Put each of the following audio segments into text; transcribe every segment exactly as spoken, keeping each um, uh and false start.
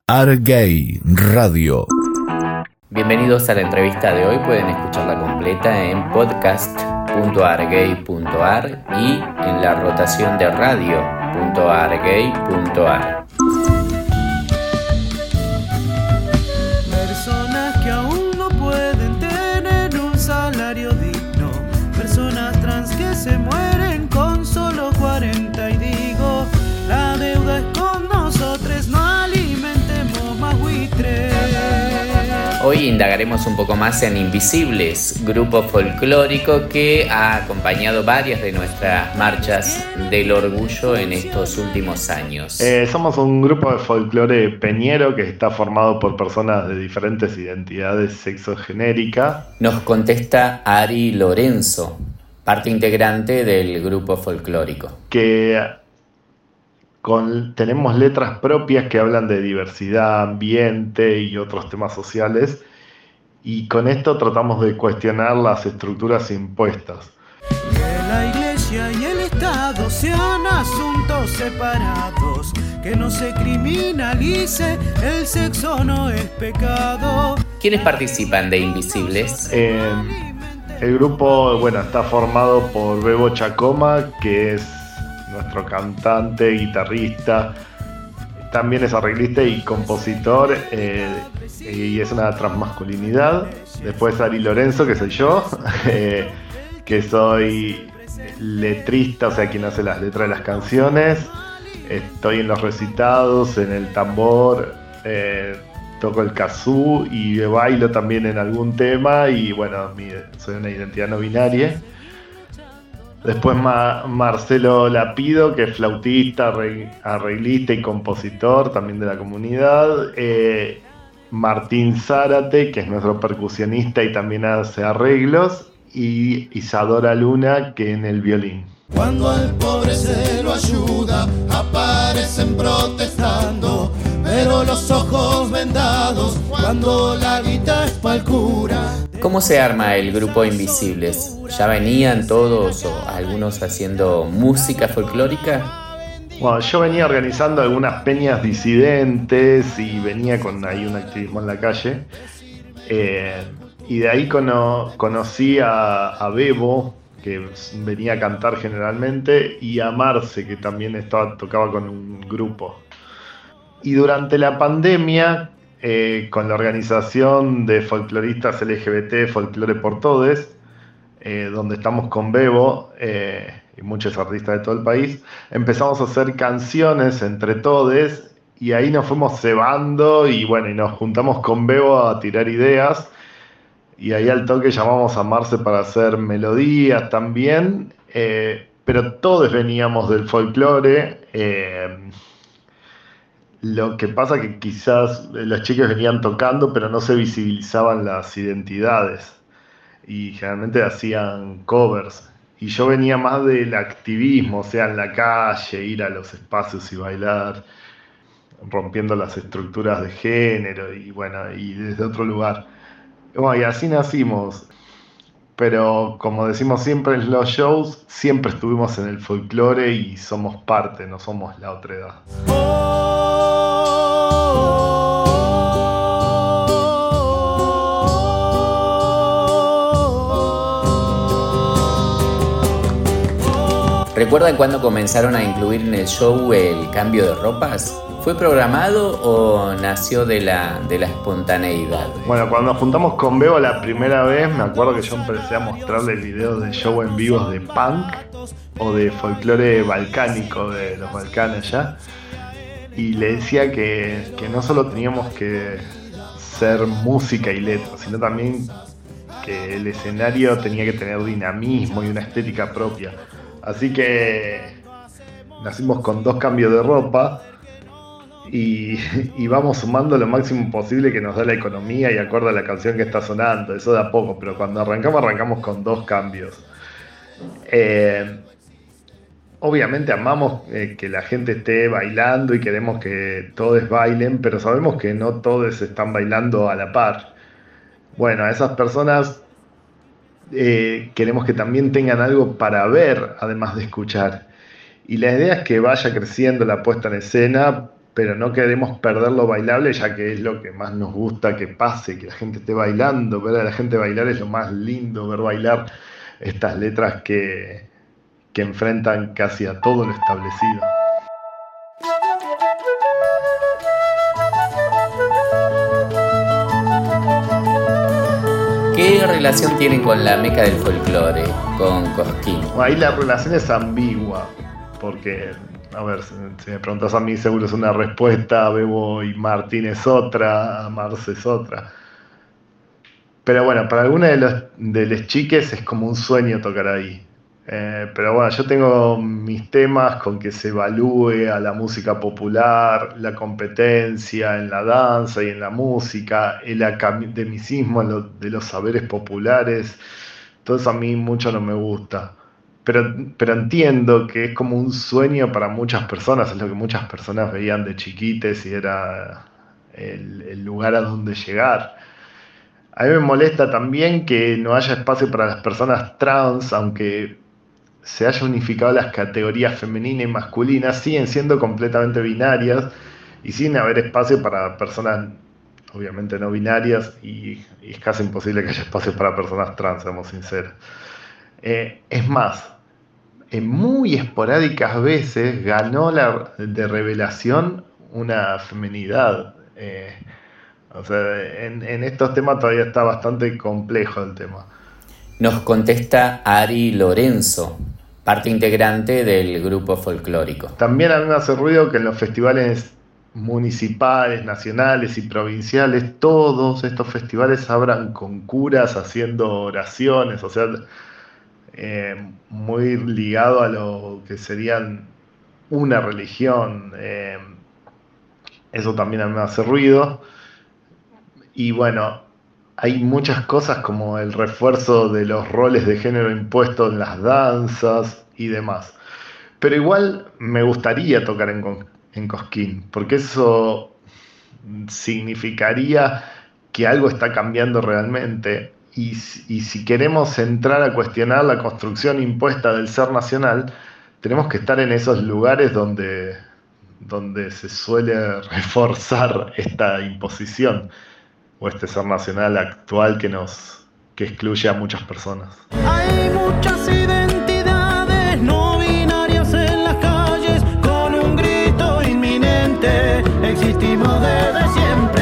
Argay Radio. Bienvenidos a la entrevista de hoy. Pueden escucharla completa en podcast punto argay punto ar y en la rotación de radio punto argay punto ar. Personas que aún no pueden tener un salario digno, personas trans que se mueren con solo cuarenta y digo, la deuda es con nosotros, no alimentemos más buitres. Hoy indagaremos un poco más en Invisibles, grupo folclórico que ha acompañado varias de nuestras marchas del orgullo en estos últimos años. Eh, somos un grupo de folclore peñero que está formado por personas de diferentes identidades sexogenéricas. Nos contesta Ari Lorenzo, parte integrante del grupo folclórico. Que con, tenemos letras propias que hablan de diversidad, ambiente y otros temas sociales, y con esto tratamos de cuestionar las estructuras impuestas. Que la iglesia y el Estado sean asuntos separados, que no se criminalice, el sexo no es pecado. ¿Quiénes participan de Invisibles? Eh, el grupo, bueno, está formado por Bebo Chacoma, que es nuestro cantante, guitarrista, también es arreglista y compositor, eh, y es una transmasculinidad. Después Ari Lorenzo, que soy yo, eh, que soy letrista, o sea, quien hace las letras de las canciones. Estoy en los recitados, en el tambor, eh, toco el kazoo y bailo también en algún tema, y bueno, mi, soy una identidad no binaria. Después Ma- Marcelo Lapido, que es flautista, arreglista y compositor también de la comunidad. Eh, Martín Zárate, que es nuestro percusionista y también hace arreglos. Y Isadora Luna, que en el violín. Cuando al pobre se lo ayuda, aparecen protestando, pero los ojos vendados, cuando la guita es pa'l cura. ¿Cómo se arma el grupo Invisibles? ¿Ya venían todos o algunos haciendo música folclórica? Bueno, yo venía organizando algunas peñas disidentes y venía con ahí un activismo en la calle. Eh, y de ahí cono- conocí a, a Bebo, que venía a cantar generalmente, y a Marce, que también estaba, tocaba con un grupo. Y durante la pandemia, eh, con la organización de folcloristas L G B T, Folclore por Todes, eh, donde estamos con Bebo eh, y muchos artistas de todo el país, empezamos a hacer canciones entre todes, y ahí nos fuimos cebando, y bueno, y nos juntamos con Bebo a tirar ideas. Y ahí al toque llamamos a Marce para hacer melodías también, eh, pero todos veníamos del folclore. Eh, lo que pasa que quizás los chicos venían tocando, pero no se visibilizaban las identidades y generalmente hacían covers. Y yo venía más del activismo, o sea, en la calle, ir a los espacios y bailar, rompiendo las estructuras de género y bueno, y desde otro lugar. Bueno, y así nacimos, pero como decimos siempre en los shows, siempre estuvimos en el folclore y somos parte, no somos la otra edad. ¿Recuerdan cuándo comenzaron a incluir en el show el cambio de ropas? ¿Fue programado o nació de la, de la espontaneidad? Bueno, cuando nos juntamos con Bebo la primera vez, me acuerdo que yo empecé a mostrarle videos de show en vivos de punk o de folclore balcánico de los Balcanes ya. Y le decía que, que no solo teníamos que ser música y letra, sino también que el escenario tenía que tener dinamismo y una estética propia. Así que nacimos con dos cambios de ropa. Y, y vamos sumando lo máximo posible que nos da la economía y acorde a la canción que está sonando, eso de a poco, pero cuando arrancamos, arrancamos con dos cambios. Eh, obviamente amamos eh, que la gente esté bailando y queremos que todos bailen, pero sabemos que no todos están bailando a la par. Bueno, a esas personas eh, queremos que también tengan algo para ver, además de escuchar. Y la idea es que vaya creciendo la puesta en escena, pero no queremos perder lo bailable, ya que es lo que más nos gusta que pase, que la gente esté bailando. Ver a la gente bailar es lo más lindo, ver bailar estas letras que, que enfrentan casi a todo lo establecido. ¿Qué relación tienen con la meca del folclore, con Cosquín? Ahí la relación es ambigua, porque, a ver, si, si me preguntas a mí seguro es una respuesta, Bebo y Martín es otra, Marce es otra. Pero bueno, para alguna de los, de los chiques es como un sueño tocar ahí. Eh, pero bueno, yo tengo mis temas con que se evalúe a la música popular, la competencia en la danza y en la música, el academicismo de los saberes populares. Todo eso a mí mucho no me gusta. Pero, pero entiendo que es como un sueño para muchas personas, es lo que muchas personas veían de chiquites y era el, el lugar a donde llegar. A mí me molesta también que no haya espacio para las personas trans, aunque se haya unificado las categorías femenina y masculina, siguen siendo completamente binarias y sin haber espacio para personas obviamente no binarias, y, y es casi imposible que haya espacio para personas trans, seamos sinceros. Eh, es más, en muy esporádicas veces ganó la de revelación una feminidad. Eh, o sea, en, en estos temas todavía está bastante complejo el tema. Nos contesta Ari Lorenzo, parte integrante del grupo folclórico. También a mí me hace ruido que en los festivales municipales, nacionales y provinciales, todos estos festivales abran con curas haciendo oraciones, o sea, eh, muy ligado a lo que serían una religión. Eh, eso también a mí me hace ruido. Y bueno, hay muchas cosas como el refuerzo de los roles de género impuestos en las danzas y demás. Pero igual me gustaría tocar en, en Cosquín, porque eso significaría que algo está cambiando realmente. Y, y si queremos entrar a cuestionar la construcción impuesta del ser nacional, tenemos que estar en esos lugares donde, donde se suele reforzar esta imposición o este ser nacional actual que nos que excluye a muchas personas. Hay muchas identidades no binarias en las calles, con un grito inminente, existimos desde siempre.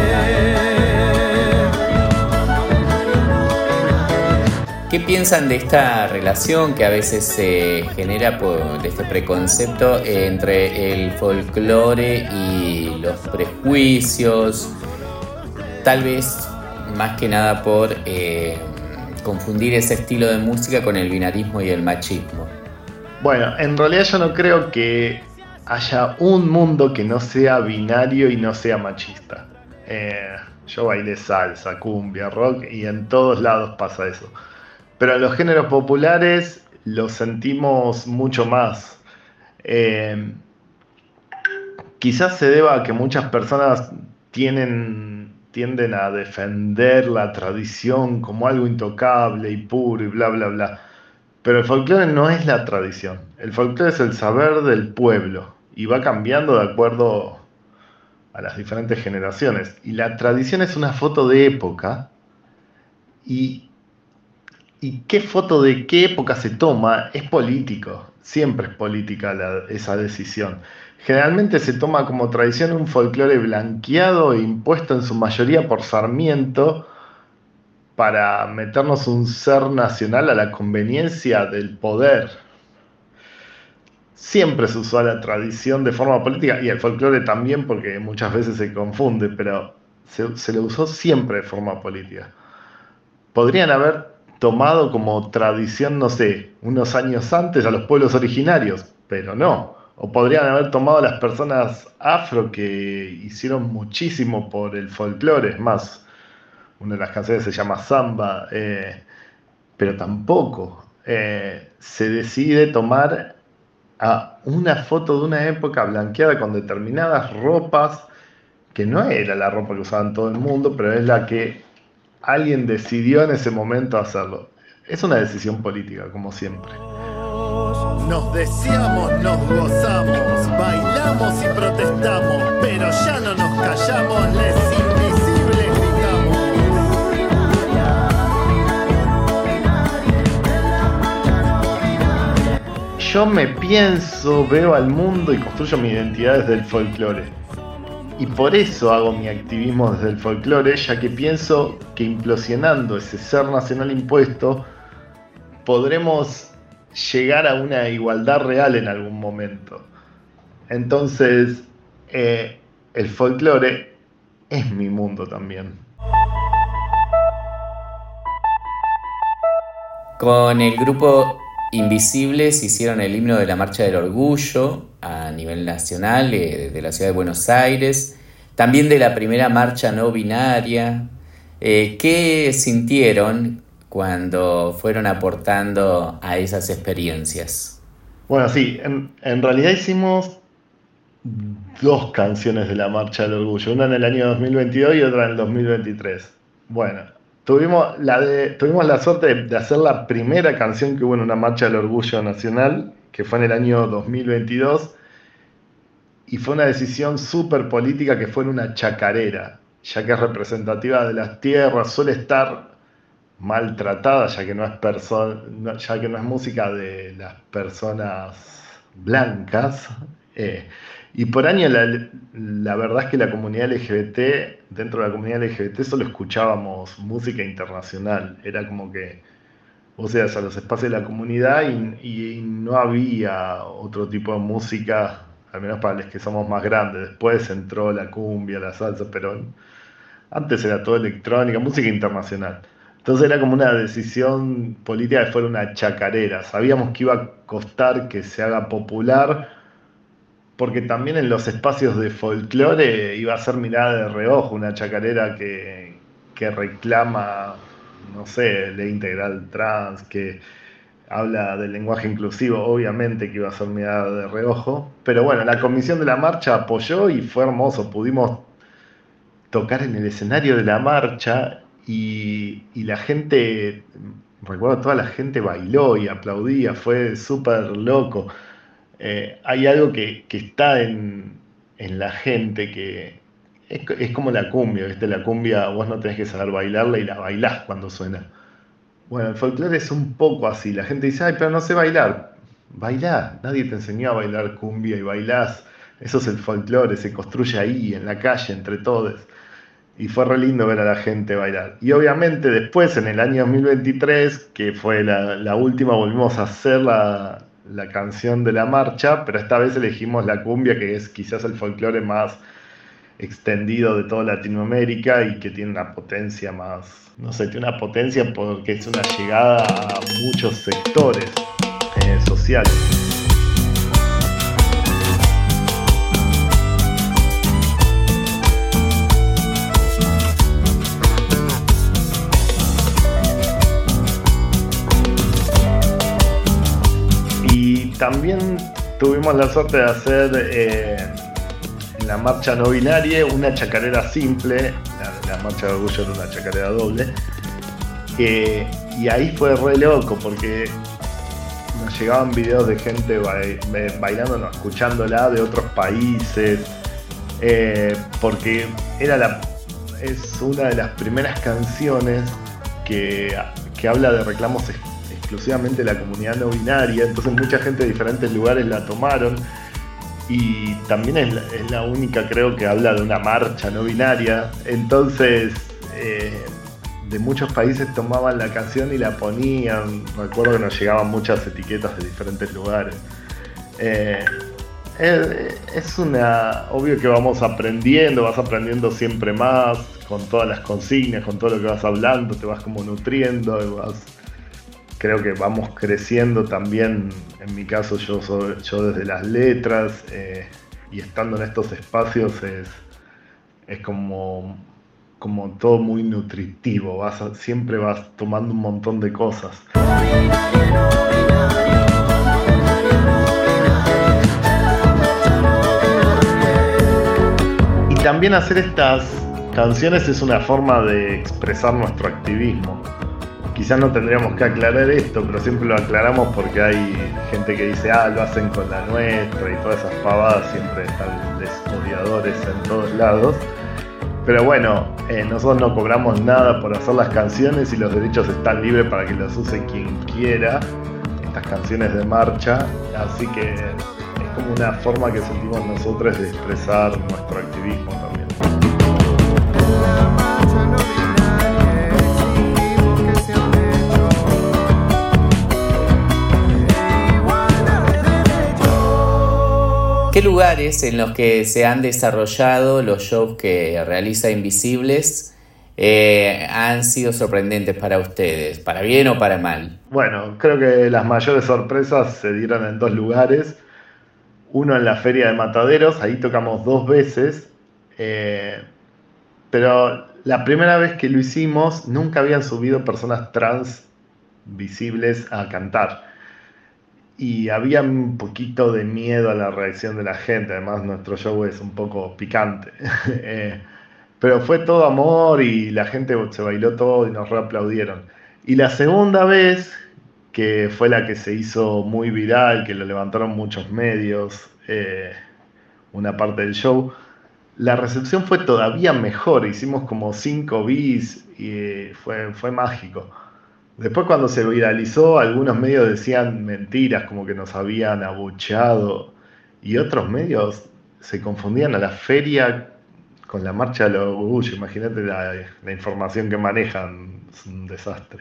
¿Qué piensan de esta relación que a veces se genera por de este preconcepto entre el folclore y los prejuicios? Tal vez más que nada por eh, confundir ese estilo de música con el binarismo y el machismo. Bueno, en realidad yo no creo que haya un mundo que no sea binario y no sea machista. Eh, yo bailé salsa, cumbia, rock y en todos lados pasa eso. Pero en los géneros populares lo sentimos mucho más. Eh, quizás se deba a que muchas personas tienen... tienden a defender la tradición como algo intocable y puro y bla, bla, bla. Pero el folclore no es la tradición. El folclore es el saber del pueblo y va cambiando de acuerdo a las diferentes generaciones. Y la tradición es una foto de época. Y, y qué foto de qué época se toma es político. Siempre es política la, esa decisión. Generalmente se toma como tradición un folclore blanqueado e impuesto en su mayoría por Sarmiento para meternos un ser nacional a la conveniencia del poder. Siempre se usó la tradición de forma política, y el folclore también, porque muchas veces se confunde, pero se, se lo usó siempre de forma política. Podrían haber tomado como tradición, no sé, unos años antes a los pueblos originarios, pero no. O podrían haber tomado a las personas afro que hicieron muchísimo por el folclore. Es más, una de las canciones se llama Samba, eh, pero tampoco. Eh, se decide tomar a una foto de una época blanqueada con determinadas ropas, que no era la ropa que usaban todo el mundo, pero es la que alguien decidió en ese momento hacerlo. Es una decisión política, como siempre. vos. Nos deseamos, nos gozamos, bailamos y protestamos, pero ya no nos callamos, les invisibles gritamos. Yo me pienso, veo al mundo y construyo mi identidad desde el folclore. Y por eso hago mi activismo desde el folclore, ya que pienso que implosionando ese ser nacional impuesto, podremos llegar a una igualdad real en algún momento. Entonces, eh, el folclore es mi mundo también. Con el grupo Invisibles hicieron el himno de la Marcha del Orgullo a nivel nacional eh, de la ciudad de Buenos Aires, también de la primera marcha no binaria. Eh, ¿Qué sintieron cuando fueron aportando a esas experiencias? Bueno, sí, en, en realidad hicimos dos canciones de la Marcha del Orgullo, una en el año dos mil veintidós y otra en el dos mil veintitrés. Bueno, tuvimos la, de, tuvimos la suerte de, de hacer la primera canción que hubo en una Marcha del Orgullo Nacional, que fue en el año dos mil veintidós, y fue una decisión súper política que fue en una chacarera, ya que es representativa de las tierras, suele estar maltratada, ya que no es perso- no, ya que no es música de las personas blancas, eh, y por año la, la verdad es que la comunidad L G B T, dentro de la comunidad L G B T solo escuchábamos música internacional, era como que vos ibas a los espacios de la comunidad y, y no había otro tipo de música, al menos para los que somos más grandes. Después entró la cumbia, la salsa, pero antes era todo electrónica, música internacional. Entonces era como una decisión política que fuera una chacarera. Sabíamos que iba a costar que se haga popular, porque también en los espacios de folclore iba a ser mirada de reojo, una chacarera que, que reclama, no sé, ley integral trans, que habla del lenguaje inclusivo, obviamente que iba a ser mirada de reojo. Pero bueno, la comisión de la marcha apoyó y fue hermoso. Pudimos tocar en el escenario de la marcha y, y la gente, recuerdo, toda la gente bailó y aplaudía, fue súper loco. Eh, hay algo que, que está en, en la gente que es, es como la cumbia, ¿viste? La cumbia vos no tenés que saber bailarla y la bailás cuando suena. Bueno, el folclore es un poco así. La gente dice, ay, pero no sé bailar. Bailá, nadie te enseñó a bailar cumbia y bailás. Eso es el folclore, se construye ahí, en la calle, entre todos. Y fue re lindo ver a la gente bailar. Y obviamente después, en el año dos mil veintitrés, que fue la, la última, volvimos a hacer la, la canción de la marcha, pero esta vez elegimos la cumbia, que es quizás el folclore más extendido de toda Latinoamérica y que tiene una potencia más, no sé, tiene una potencia porque es una llegada a muchos sectores eh, sociales. Y también tuvimos la suerte de hacer eh, en la marcha no binaria una chacarera simple, la, la marcha de orgullo era una chacarera doble, eh, y ahí fue re loco porque nos llegaban videos de gente bailando, no, escuchándola de otros países, eh, porque era la, es una de las primeras canciones que, que habla de reclamos exclusivamente de la comunidad no binaria, entonces mucha gente de diferentes lugares la tomaron. Y también es la, es la única, creo, que habla de una marcha no binaria. Entonces, eh, de muchos países tomaban la canción y la ponían. Recuerdo que nos llegaban muchas etiquetas de diferentes lugares. Eh, es, es una... Obvio que vamos aprendiendo, vas aprendiendo siempre más, con todas las consignas, con todo lo que vas hablando, te vas como nutriendo, y vas... Creo que vamos creciendo también, en mi caso yo, soy, yo desde las letras, eh, y estando en estos espacios es, es como, como todo muy nutritivo, vas a, siempre vas tomando un montón de cosas. Y también hacer estas canciones es una forma de expresar nuestro activismo. quizás no tendríamos que aclarar esto, pero siempre lo aclaramos porque hay gente que dice, ah, lo hacen con la nuestra y todas esas pavadas, siempre están los odiadores en todos lados. Pero bueno, eh, nosotros no cobramos nada por hacer las canciones y los derechos están libres para que los use quien quiera, estas canciones de marcha, así que es como una forma que sentimos nosotros de expresar nuestro activismo también. ¿Qué lugares en los que se han desarrollado los shows que realiza Invisibles eh, han sido sorprendentes para ustedes, para bien o para mal? Bueno, creo que las mayores sorpresas se dieron en dos lugares. Uno en la Feria de Mataderos, ahí tocamos dos veces, eh, pero la primera vez que lo hicimos nunca habían subido personas trans visibles a cantar. Y había un poquito de miedo a la reacción de la gente, además nuestro show es un poco picante. eh, pero fue todo amor y la gente se bailó todo y nos reaplaudieron. Y la segunda vez, que fue la que se hizo muy viral, que lo levantaron muchos medios, eh, una parte del show, la recepción fue todavía mejor, hicimos como cinco bis y fue, fue mágico. Después cuando se viralizó, algunos medios decían mentiras, como que nos habían abucheado, y otros medios se confundían a la feria con la marcha del orgullo. Imagínate la, la información que manejan, es un desastre.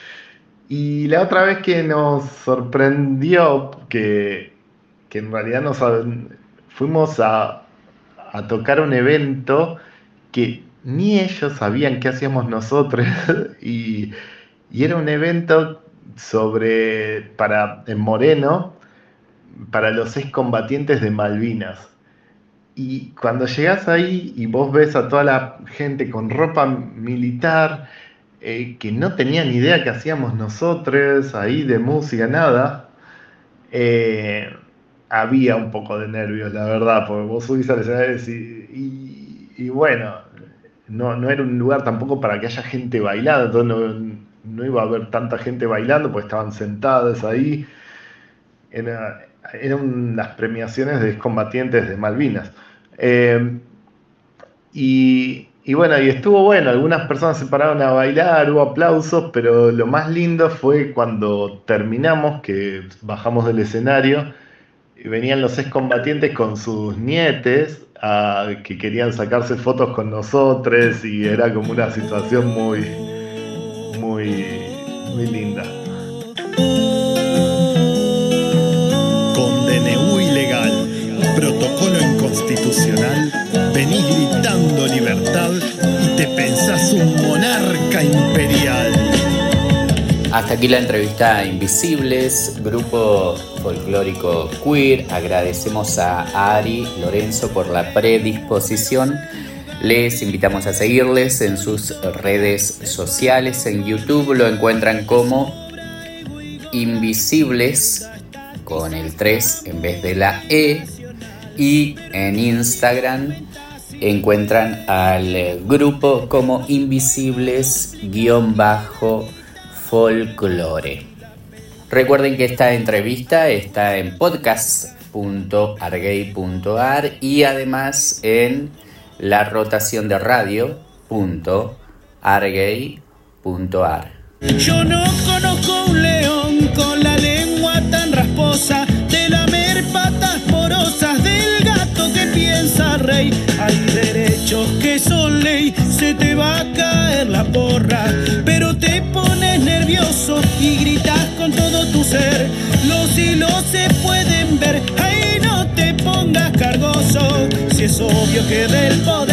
Y la otra vez que nos sorprendió, que, que en realidad nos fuimos a, a tocar un evento que ni ellos sabían qué hacíamos nosotros, y... Y era un evento sobre, para, en Moreno, para los excombatientes de Malvinas. Y cuando llegás ahí y vos ves a toda la gente con ropa militar, eh, que no tenía ni idea qué hacíamos nosotros, ahí de música, nada, eh, había un poco de nervios, la verdad, porque vos subís al escenario y, y, y bueno, no, no era un lugar tampoco para que haya gente bailando, entonces no... no iba a haber tanta gente bailando, porque estaban sentadas ahí. Era, eran las premiaciones de excombatientes de Malvinas. Eh, y, y bueno, y estuvo bueno, algunas personas se pararon a bailar, hubo aplausos, pero lo más lindo fue cuando terminamos, que bajamos del escenario, y venían los excombatientes con sus nietes, a, que querían sacarse fotos con nosotros, y era como una situación muy... Muy, muy linda. Con D N U ilegal, protocolo inconstitucional, venís gritando libertad y te pensás un monarca imperial. Hasta aquí la entrevista a Invisibles, grupo folclórico queer. Agradecemos a Ari Lorenzo por la predisposición. Les invitamos a seguirles en sus redes sociales. En YouTube lo encuentran como Invisibles con el tres en vez de la E. Y en Instagram encuentran al grupo como Invisibles-folklore. Recuerden que esta entrevista está en podcast punto argay punto ar y además en la rotación de radio punto argay punto ar. Yo no conozco un león con la lengua tan rasposa, de lamer patas porosas, del gato que piensa rey. Hay derechos que son ley, se te va a caer la porra, pero te pones nervioso y gritas con todo tu ser. Los hilos se pueden ver, ay, no te pongas cargoso, si es obvio que del poder